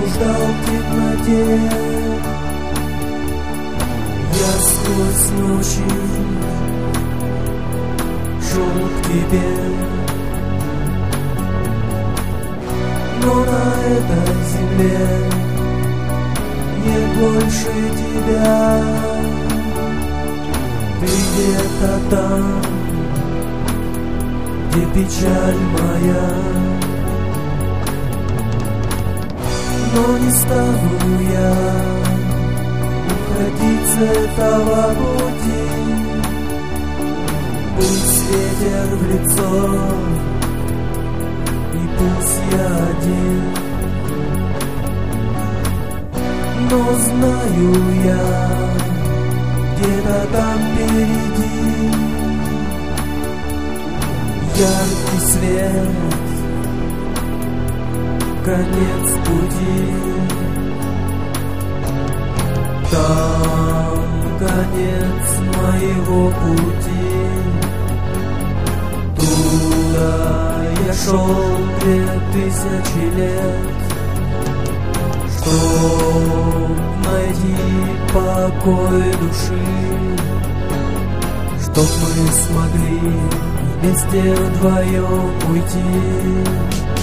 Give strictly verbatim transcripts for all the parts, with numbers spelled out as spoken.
блуждал в темноте. Я сквозь ночи шел к тебе, но на этой земле нет больше тебя. Ты где-то там, где печаль моя, но не стану я уходить с этого пути. Пусть ветер в лицо, и пусть я один, но знаю я, где-то там впереди яркий свет, конец пути. Там конец моего пути. Туда я шел две тысячи лет, чтоб найти покой души, чтоб мы смогли вместе вдвоем уйти.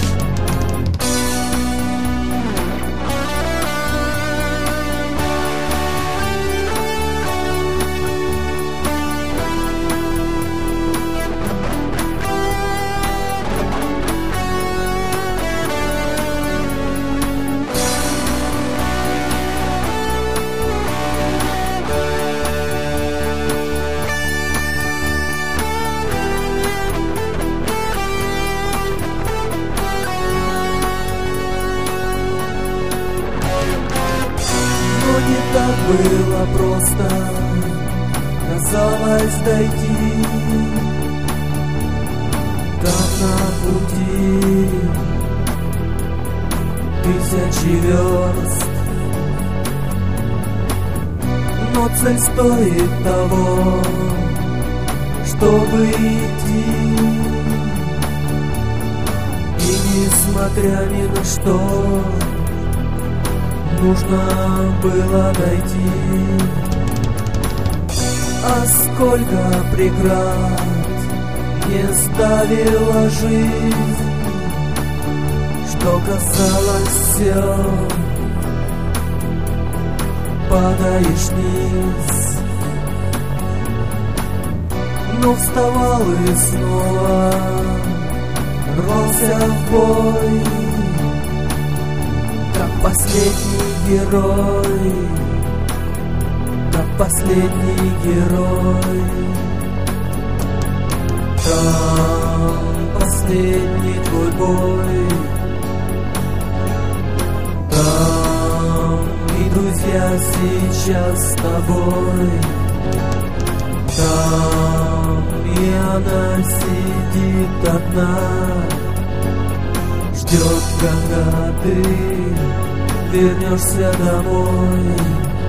Не так было просто, казалось, дойти. Там на пути тысячи верст, но цель стоит того, чтобы идти. И несмотря ни на что, нужно было дойти. А сколько преград не ставила жизнь, что казалось все, падаешь вниз. Но вставал и снова рвался в бой, как последний герой, как последний герой. Там последний твой бой, там и друзья сейчас с тобой, там и она сидит одна, ждет, когда ты вернешься домой.